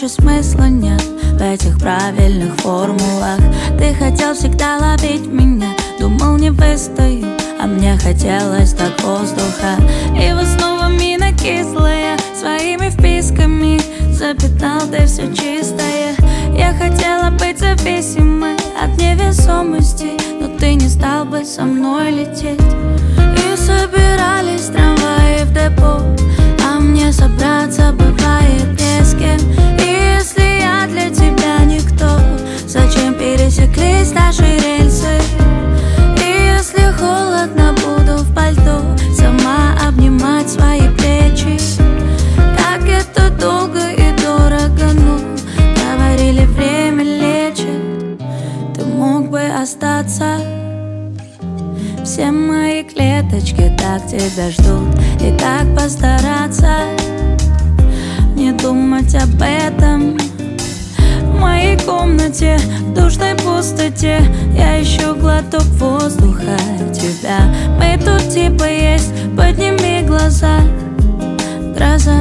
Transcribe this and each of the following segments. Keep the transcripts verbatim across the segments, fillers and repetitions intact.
больше смысла нет в этих правильных формулах. Ты хотел всегда ловить меня, думал не выстою, а мне хотелось так воздуха. И вы снова мина кислая, своими вписками запятнал ты все чистое. Я хотела быть зависимой от невесомости, но ты не стал бы со мной лететь. И собирались трамваи в депо, а мне собраться бывает не с кем. И если я для тебя никто, зачем пересеклись наши рельсы? И если холодно, буду в пальто сама обнимать свои плечи. Как это долго и дорого, ну, говорили, время лечит. Ты мог бы остаться, все мои клеточки так тебя ждут. И как постараться не думать об этом? В моей комнате, в душной пустоте, я ищу глоток воздуха тебя. Мы тут типа есть, подними глаза. Гроза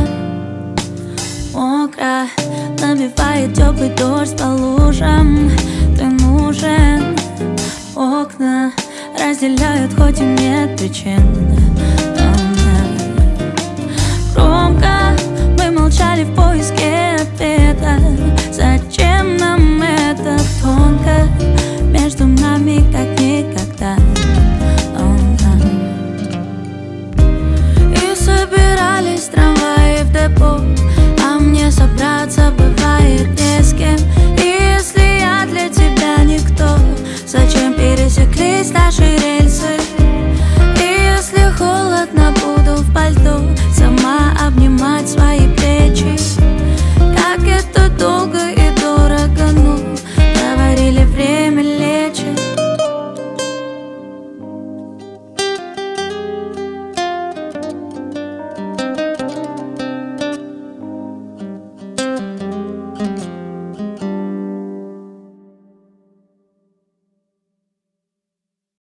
мокро, набивает теплый дождь по лужам. Ты нужен, окна разделяют, хоть и нет причин. Громко мы молчали в поиске